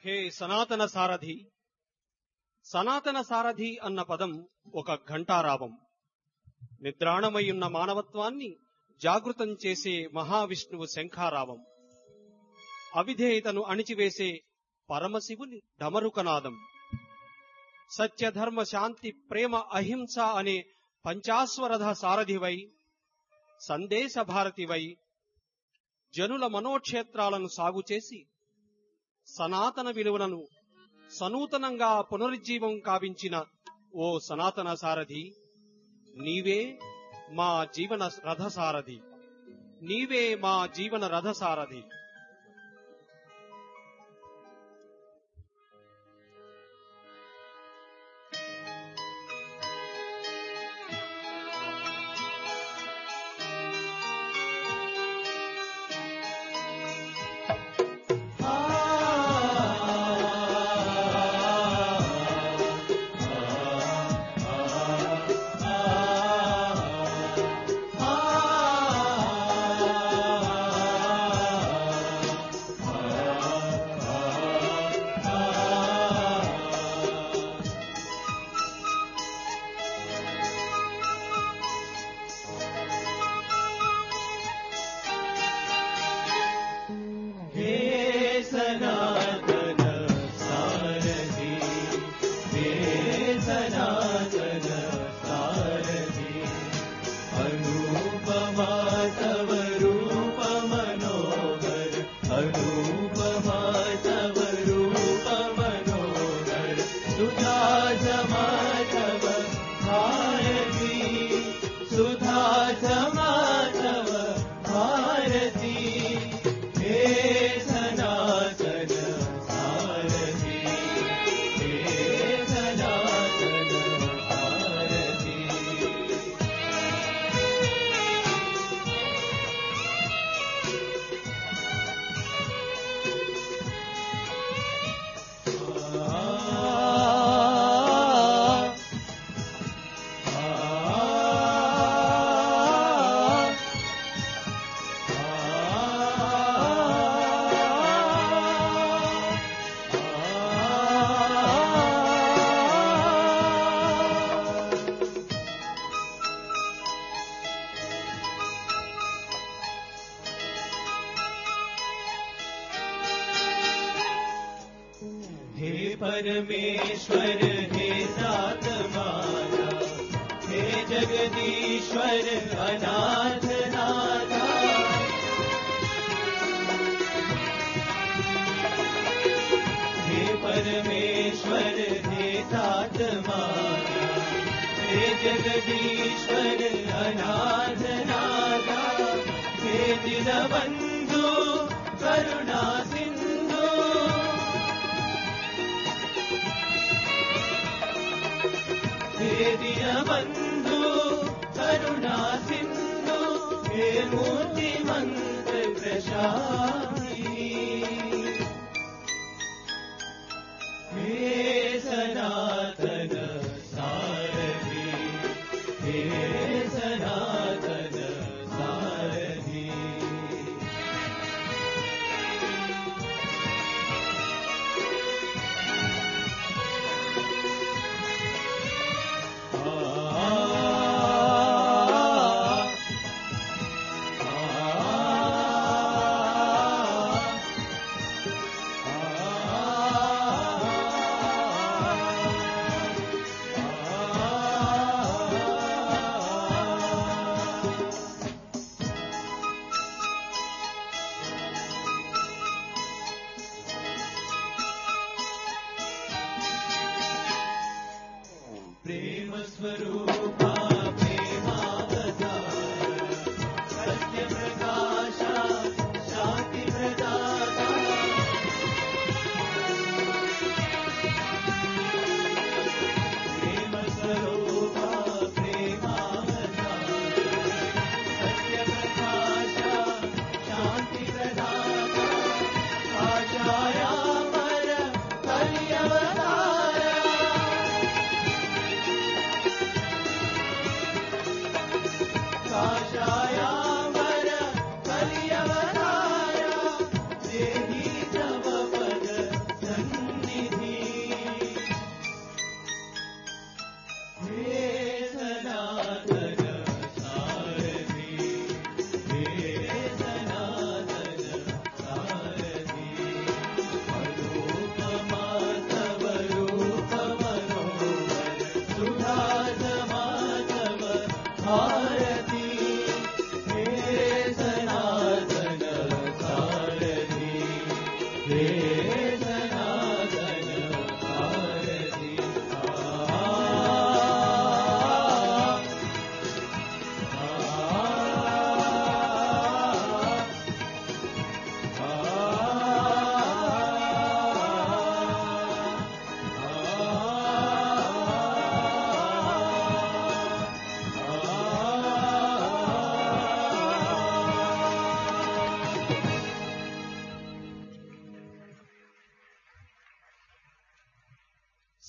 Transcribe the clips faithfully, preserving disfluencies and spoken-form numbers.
హే సనాతన సారథి. సనాతన సారథి అన్న పదం ఒక ఘంటారావం. నిద్రాణమయ్యున్న మానవత్వాన్ని జాగృతం చేసే మహావిష్ణువు శంఖారావం. అవిధేయతను అణిచివేసే పరమశివుని డమరుకనాదం. సత్యధర్మ శాంతి ప్రేమ అహింస అనే పంచాస్వరథ సారథివై, సందేశ భారతివై, జనుల మనోక్షేత్రాలను సాగుచేసి సనాతన విలువలను సనూతనంగా పునరుజ్జీవం కావించిన ఓ సనాతన సారథి, నీవే మా జీవన రథసారథి. నీవే మా జీవన రథసారథి. परमेश्वर हे नाथ माता, हे जगदीश्वर अनाथ नाथा। हे परमेश्वर हे नाथ माता, हे जगदीश्वर अनाथ नाथा। हे दीनबंधु करुणा सिंधु, हे दीनबंधु करुणा सिंधु, हे मूर्तिमंत प्रशांति। हे सनातन सारथि, हे सनातन सारथि। प्रेम स्वरूपा प्रेमावतार, सत्य प्रकाशा शांति प्रदाता। प्रेम स्वरूपा प्रेमावतार, सत्य प्रकाशा शांति प्रदाता। आचार्या पर कलि अवतार,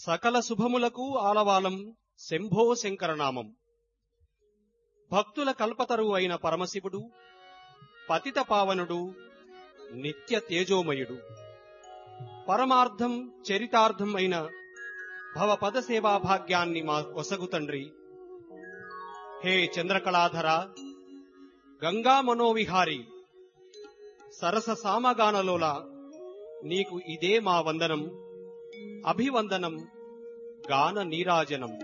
సకల శుభములకు ఆలవాలం శంభో శంకరనామం. భక్తుల కల్పతరువు అయిన పరమశివుడు పతిత పావనుడు నిత్య తేజోమయుడు. పరమార్థం చరితార్థం అయిన భవపద సేవా భాగ్యాన్ని మా ఒసగు తండ్రి. హే చంద్రకళాధర, గంగా మనోవిహారి, సరస సామగానలోల, నీకు ఇదే మా వందనం, అభివందనం, గాన నీరాజనం.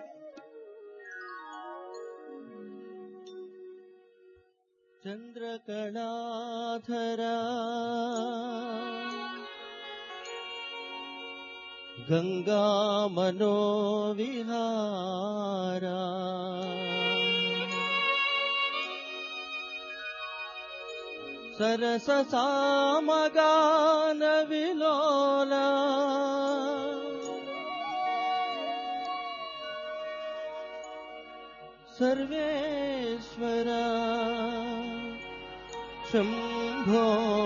చంద్రకళాధరా గంగా మనోవిహారా సరస సామగాన విలోలా సర్వేశ్వర శంభో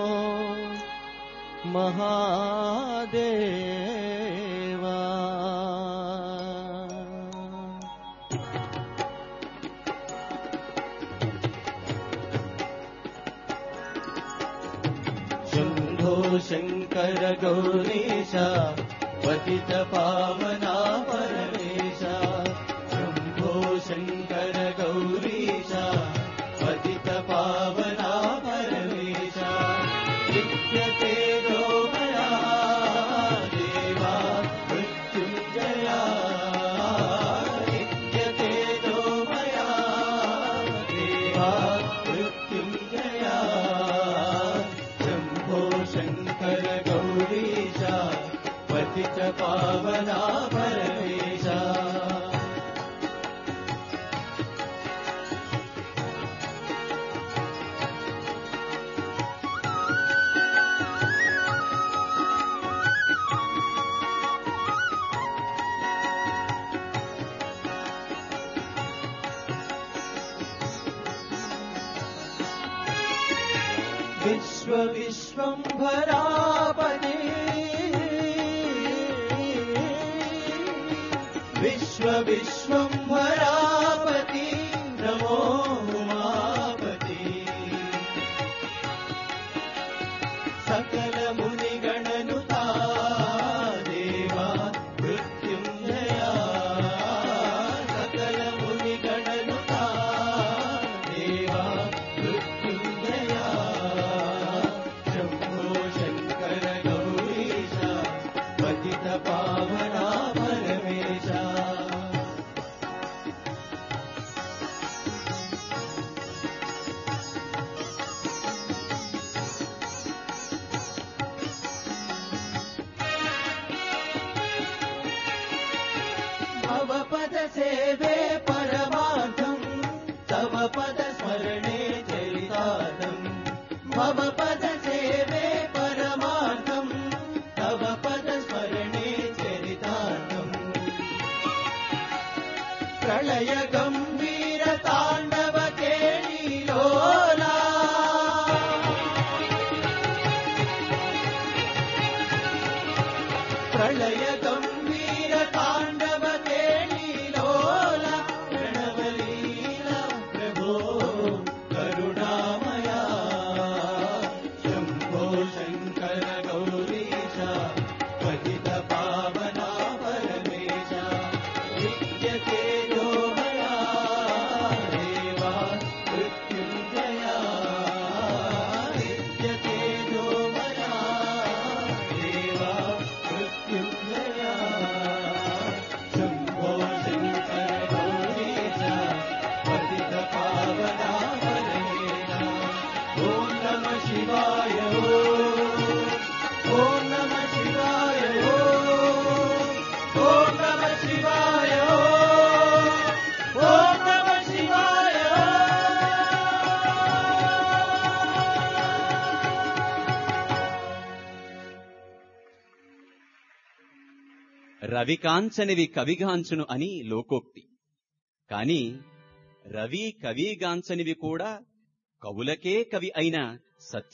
మహాదేవా. శంభో శంకర గౌరీశ పతిత పావనా పరమేశ. శంభో శంకర గౌరీశ పతిత పావనా పరమేశ. నిత్య తేజోమయా దేవా మృత్యుంజయా. నిత్య తేజోమయా దేవా మృత్యుంజయా. శంభో శంకర గౌరీశ పతిత పావనా పరమేశ. విశ్వ విశ్వంభరాపతి విశ్వ విశ్వంభరాపతి నమో ఉమాపతి. సకల మునిగణనుతా దేవా మృత్యుంజయా. సకల మునిగణనుతా దేవా మృత్యుంజయా. శంభో శంకర గౌరీశ పతిత పావనా పరమేశ. భవపద సేవే పరమార్థం తవ పద స్మరణే చరితార్థం. భవపద సేవే పరమార్థం తవ పద స్మరణే చరితార్థం. ప్రళయ గంభీర తాండవ కేళీలోలా. ప్రళయ గంభీర తాండవ కేళీలోలా. ప్రణవలీల ప్రభో కరుణామయా. శంభో శంకర గౌరీశ పతిత పావనా పరమేశ. నిత్య తేజోమయా దేవా మృత్యుంజయా. నిత్య తేజోమయా దేవా మృత్యుంజయా. శంభో శంకర గౌరీశ పతిత పావనా పరమేశ. ఓం నమ శివాయ. ఓం నమ శివాయ. ఓం నమ శివాయ. ఓం నమ శివాయ. రవికాంచనివి కవిగాంచును అని లోకోక్తి. కాని రవి కవిగాంచనివి కూడా కవులకే కవి అయిన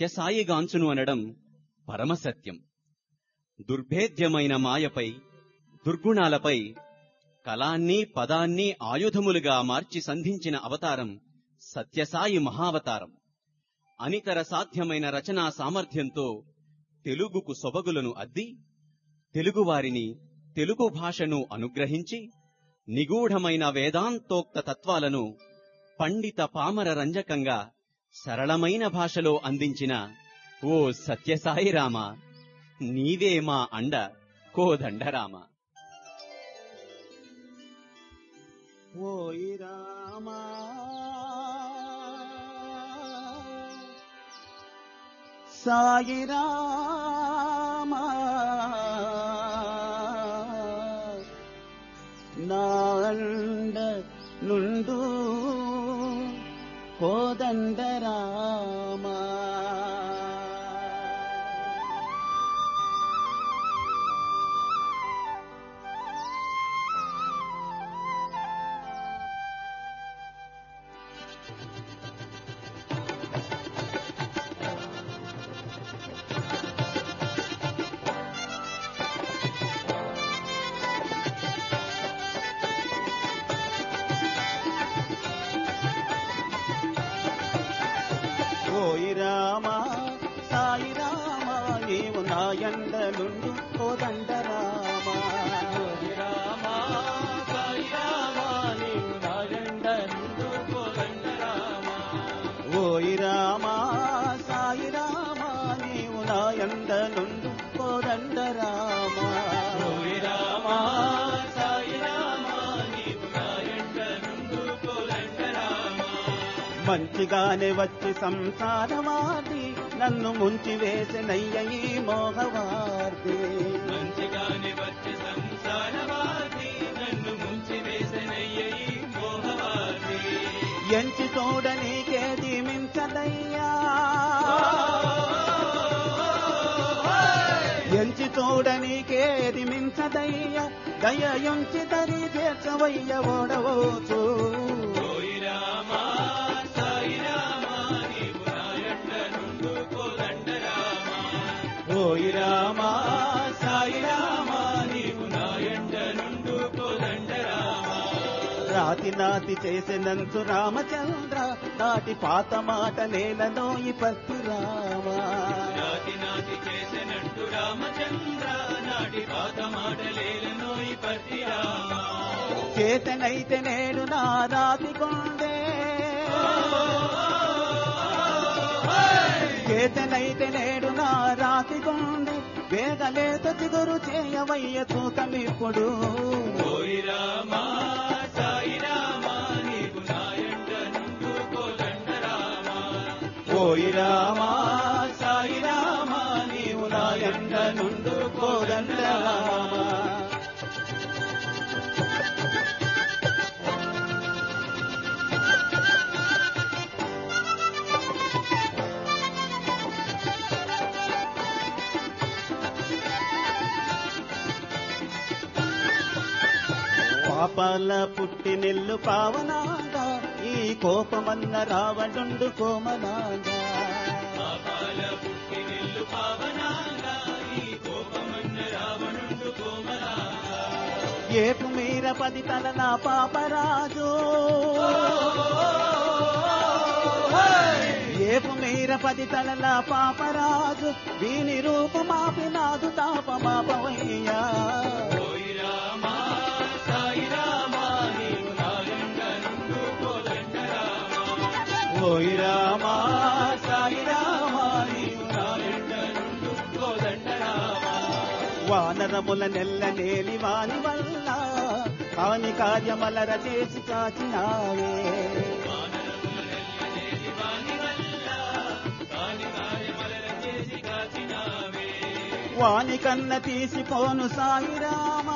సత్యసాయిగాంచును అనడం పరమసత్యం. దుర్భేద్యమైన మాయపై దుర్గుణాలపై కలాన్ని పదాన్ని ఆయుధములుగా మార్చి సంధించిన అవతారం సత్యసాయి మహావతారం. అనితర సాధ్యమైన రచనా సామర్థ్యంతో తెలుగుకు సొబగులను అద్ది, తెలుగువారిని తెలుగు భాషను అనుగ్రహించి, నిగూఢమైన వేదాంతోక్త తత్వాలను పండిత పామర రంజకంగా సరళమైన భాషలో అందించిన ఓ సత్యసాయి రామ, నీవే మా అండ కోదండరామ. ఓయి రామా సాయి రామా నా అండ నుండు కోదండరామా. ఓయి రామా సాయి రామా నీవు నా యండ నుండు కోదండరామా. ఓయి రామా సాయి రామా నీవు నా యండ నుండు కోదండరామా. ఓయి రామా సాయి రామా నీవు నా యండ నుండు కోదండరామా. ఓయి రామా సాయి రామా నీవు నా యండ నుండు కోదండరామా. మంచిగానే వచ్చి సంసారవాది నన్ను ముంచి వేసినయ్య ఈ మోహవార్ది. మంచిగానే వచ్చి సంసారవాది నన్ను ముంచి వేసినయ్య ఈ మోహవార్ది. ఎంచి చూడనీకేది మించదయ్యా, ఎంచి చూడనీకేది మించదయ్యా, దయయుంచి దరి చేర్చవయ్య ఓడవచ్చు. ఓయి రామా సాయి రామా నీవు నా యండ నుండు కోదండరామా. ఓయి రామా సాయి రామా నీవు నా యండ నుండు కోదండరామా. రాతి నాతి చేసినంచు రామచంద్ర నాటి పాత మాట నేలనోయి పత్తి రామా. రాతి నాటి చేసినట్టు రామచంద్ర నాటి పాత మాట నేలనోయి పత్తి రామా. చేతనైతే నేడు నా రాతి కొండే, చేతనైతే నేడు నా రాతి కొండే, వేగలేత చిగురు చేయవయ్య తూకమిప్పుడు. ఓయి రామా సాయి రామా నీవు నా యండ నుండు కోదండరామా. ఓయి రామా సాయి రామా నీవు నా యండ నుండు కోదండరామా. పాపాల పుట్టి నిల్లు పావనాగా ఈ కోపమన్న రావణుండు కోమలాగా. పాపాల పుట్టి నిల్లు పావనాగా ఈ కోపమన్న రావణుండు కోమలాగా. ఏపు మీర పది తల నా పాపరాజు, ఏపు మీర పది తల నా పాపరాజు, వీని రూపమాపి నాదు తాపమాపవయ్యా. ఓయి రామా సాయి రామా నీవు నా యండ నుండు కోదండరామా. ఓయి రామా సాయి రామా నీవు నా యండ నుండు కోదండరామా. వానరముల నెల్ల నేలి వాని వల్ల కాని కార్యమలర చేసి కాచినావే. వాని కన్న తీసిపోను సాయి రామా,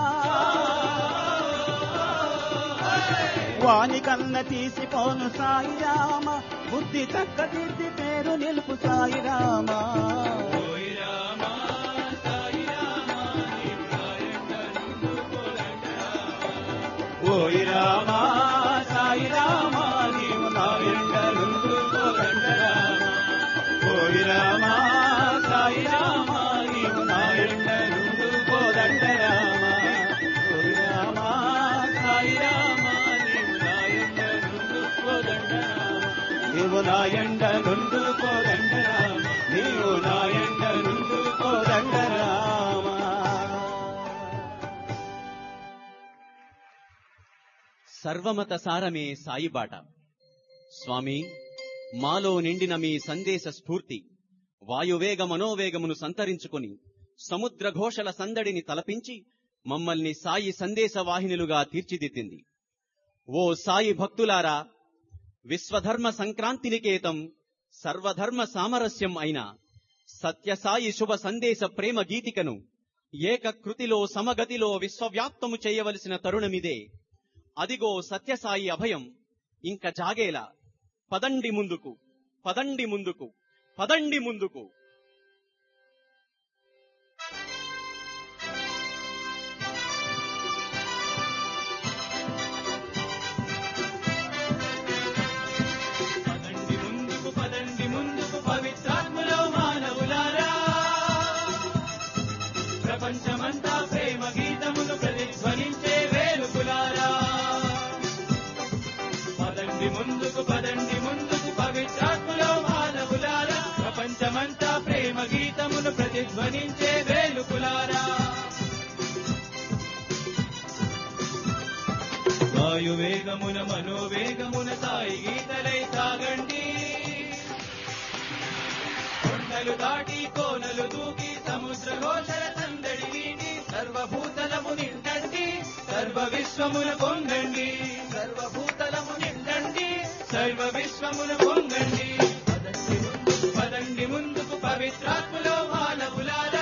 వాని కన్న తీసిపోను సాయి రామ, బుద్ధి చక్కదిద్ది పేరు నిలుపు సాయి రామా. ఓయి రామా సాయి రామా నీవు నా యండ నుండు కోదండరామా. ఓయి రామా సాయి రామా నీవు నా యండ నుండు కోదండరామా. ఓయి రామా సాయి రామా నీవు నా యండ నుండు కోదండరామా. నాయండ నుండు కోదండరామ నీవు నాయండ నుండు కోదండరామ. సర్వమత సారమే సాయిబాట. స్వామి, మాలో నిండిన మీ సందేశ స్ఫూర్తి వాయువేగ మనోవేగమును సంతరించుకొని సముద్ర ఘోషల సందడిని తలపించి మమ్మల్ని సాయి సందేశ వాహినులుగా తీర్చిదిద్దింది. ఓ సాయి భక్తులారా, విశ్వధర్మ సంక్రాంతినికేతం సర్వధర్మ సామరస్యం అయిన సత్యసాయి శుభ సందేశ ప్రేమ గీతికను ఏకకృతిలో సమగతిలో విశ్వవ్యాప్తము చేయవలసిన తరుణమిదే. అదిగో సత్యసాయి అభయం ఇంక జాగేలా. పదండి ముందుకు, పదండి ముందుకు, పదండి ముందుకు. పదండి ముందుకు పదండి ముందుకు పవిత్రాత్మలో మానవులారా, ప్రపంచమంతా ప్రేమ గీతమును ప్రతిధ్వనించే వేలుపులారా. పదండి ముందుకు పదండి ముందుకు పవిత్రాత్మలో మానవులారా, ప్రపంచమంతా ప్రేమ గీతమును ప్రతిధ్వనించే వేలుపులారా. వాయువేగమున మనోవేగమున సాయి గీతలై సాగండి. కొండలు దాటి కోనలు దూకి సముద్ర ఘోషల సందడి వీటి సర్వభూతలము నిండండి, సర్వ విశ్వమున పొందండి. సర్వభూతలము నిండండి, సర్వ విశ్వమున పొందండి. పదండి ముందుకు పదండి ముందుకు పవిత్రాత్మలో మానవులారా,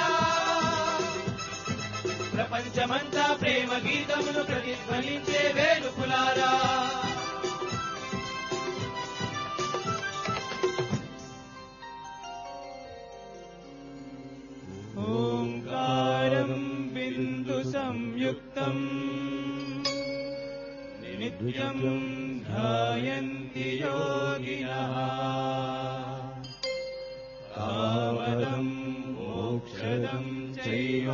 ప్రపంచమంతా ప్రేమ గీతమును ప్రతిధ్వనించే వేలుపులారా. ఓంకారం బిందు సంయుక్తం నిత్యం ధ్యాయంతి యోగినః, కామదం మోక్షదం చైవ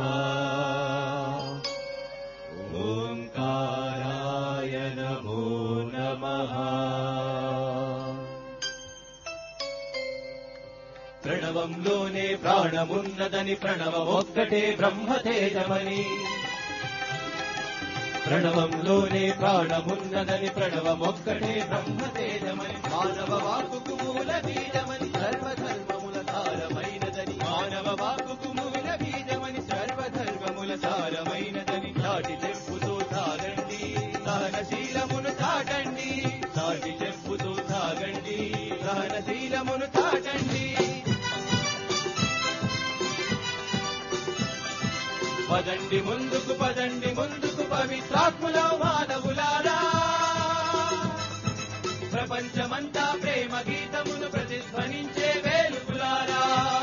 ఓంకారాయ నమో నమః. ప్రణవంలోనే ప్రాణమున్నదని ప్రణవమొక్కటే బ్రహ్మతేజమని, ప్రణవంలోనే ప్రాణమున్నదని ప్రణవమొక్కటే బ్రహ్మతేజమని, మానవ వాక్కుకు మూల బీజమని సర్వధర్మముల సారమైనదని, మానవ వాక్కుకు మూల బీజమని సర్వధర్మముల సారమైనదని చాటి చెప్పుతూ సాగండి, సహనశీలమును చాటండి. చాటి చెప్పుతూ సాగండి, సహనశీలమును చాటండి. పదండి ముందుకు పదండి ముందుకు పవిత్రాత్మలో మానవులారా, ప్రపంచమంతా ప్రేమ గీతమును ప్రతిధ్వనించే వేలుపులారా.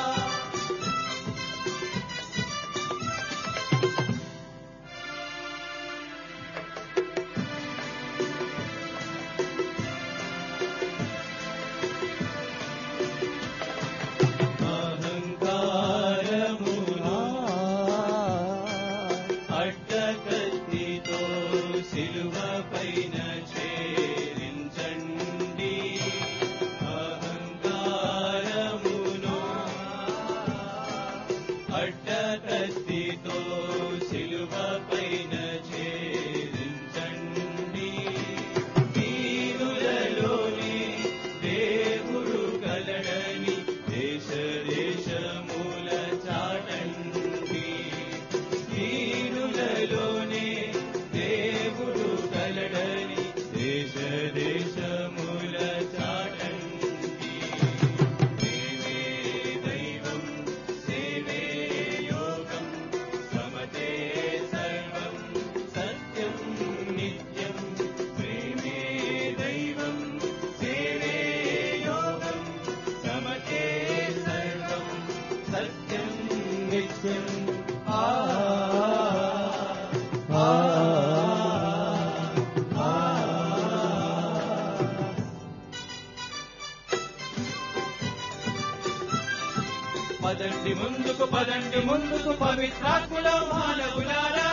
అహంకారమును అడ్డకత్తితో సిలువ పైన చేరించండి. అహంకారమును అడ్డకత్తితో సిలువ పైన చేరించండి. వీరులలోని దేవుడు కలడని దేశ దేశముల చాటండి. వీరులలోనే దేవుడు కలడని దేశ దేశముల చాటండి. సేవే దైవం సేవే యోగం సమతే సర్వం సత్యం నిత్యం. ప్రేమే దైవం సేవే యోగం సమతే సర్వం సత్యం నిత్యం. ఆ ఆ ఆ. పదండి ముందుకు పదండి ముందుకు పవిత్రాత్మలో మానవులారా,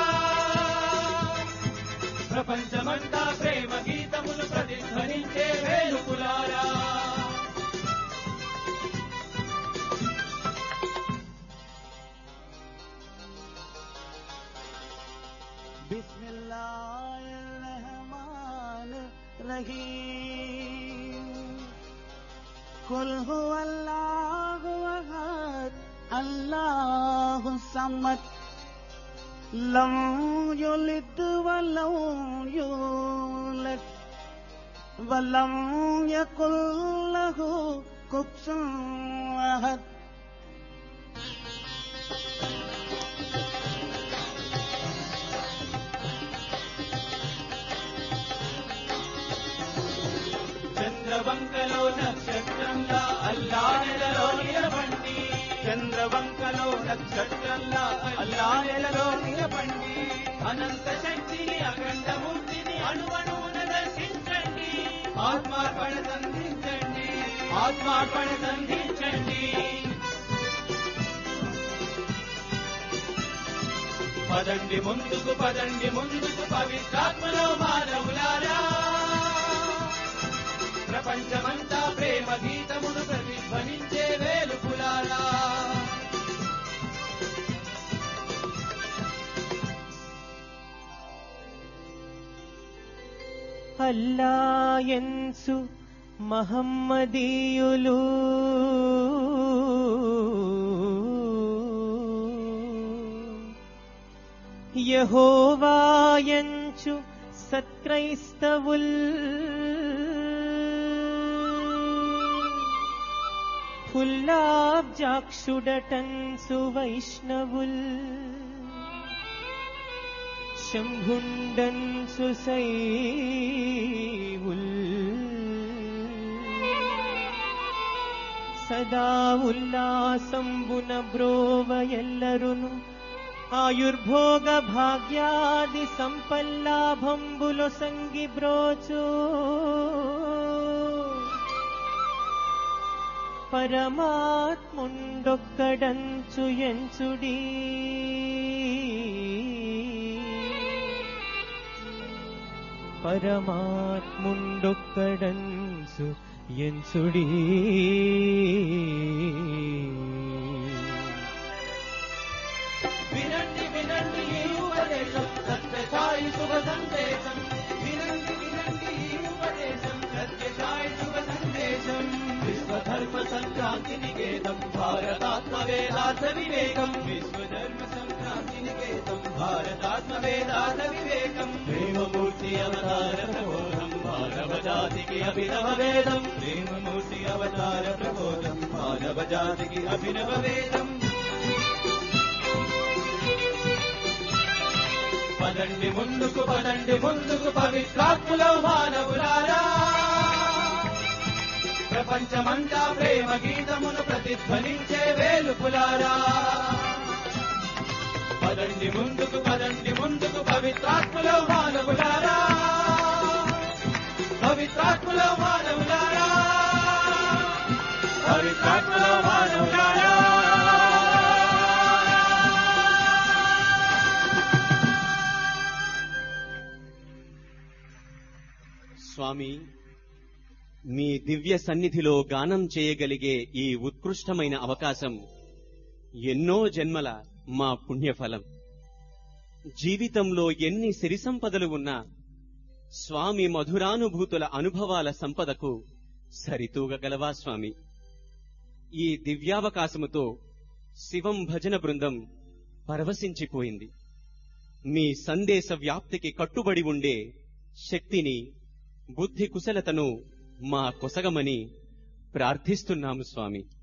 ప్రపంచమంతా ప్రేమ గీతమును ప్రతిధ్వనించే వేలుపులారా. बिस्मिल्लाहिर्रहमानिर्रहीम कुल हुवल्लाहु अहद अल्लाहु समद लम यलिद वलम यूलद वलम यकुल लहु कुफुवन अहद। చంద్రవంకలో నక్షత్రంలా అల్లాహ్నెలలో నిలబండి, చంద్రవంకలో నక్షత్రంలా అల్లాహ్నెలలో నిలబండి, అనంత శక్తిని అఖండమూర్తిని అణువణువున దర్శించండి, ఆత్మార్పణ సంధించండి, ఆత్మార్పణ సంధించండి. పదండి ముందుకు, పదండి ముందుకు పవిత్రాత్మలో మానవులారా, ప్రపంచమంతా ప్రేమ గీతమును ప్రతిధ్వనించే వేలుపులారా. అల్లాయన్సు మహమ్మదీయులు యెహోవాయంచు సత్క్రైస్తవుల్ ఫుల్లాబ్జాక్షుడటన్సు వైష్ణవుల్ శంభుండన్సు శైవుల్ సదా ఉల్లాసంబున బ్రోవ ఎల్లరును ఆయుర్భోగ భాగ్యాది సంపల్లాభంబులో సంగి బ్రోచు పరమాత్ముండొక్కడంచు ఎంచుడీ పరమాత్ముండొక్కడంచు ఎంచుడీ. వినండి వినండి ఈ ఉపదేశం సత్యసాయి శుభ సందేశం, వినండి వినండి ఈ ఉపదేశం సత్యసాయి శుభ సందేశం. విశ్వధర్మ సంక్రాంతి నికేతం భారతాత్మ వేదార్థ వివేకం, విశ్వధర్మ సంక్రాంతి నికేతం భారతాత్మ వేదార్థ వివేకం. ప్రేమమూర్తి అవతార ప్రబోధం మానవ జాతికి అభినవ వేదం, ప్రేమమూర్తి అవతార ప్రబోధం మానవ జాతికి అభినవ వేదం. పదండి ముందుకు, పదండి ముందుకు పవిత్రాత్మలో మానవులారా, ప్రపంచమంతా ప్రేమ గీతమును ప్రతిధ్వనించే వేలుపులారా. పదండి ముందుకు, పదండి ముందుకు పవిత్రాత్మలో మానవులారా, పవిత్రాత్మలో మానవులారా, పవిత్రాత్మలో మానవులారా. స్వామి, మీ దివ్య సన్నిధిలో గానం చేయగలిగే ఈ ఉత్కృష్టమైన అవకాశం ఎన్నో జన్మల మా పుణ్యఫలం. జీవితంలో ఎన్ని సిరి సంపదలు ఉన్నా స్వామి మధురానుభూతుల అనుభవాల సంపదకు సరితూగగలవా స్వామి? ఈ దివ్యావకాశముతో శివం భజన బృందం పరవశించిపోయింది. మీ సందేశ వ్యాప్తికి కట్టుబడి ఉండే శక్తిని, బుద్ధి కుశలతను మా కొసగమని ప్రార్థిస్తున్నాము స్వామి.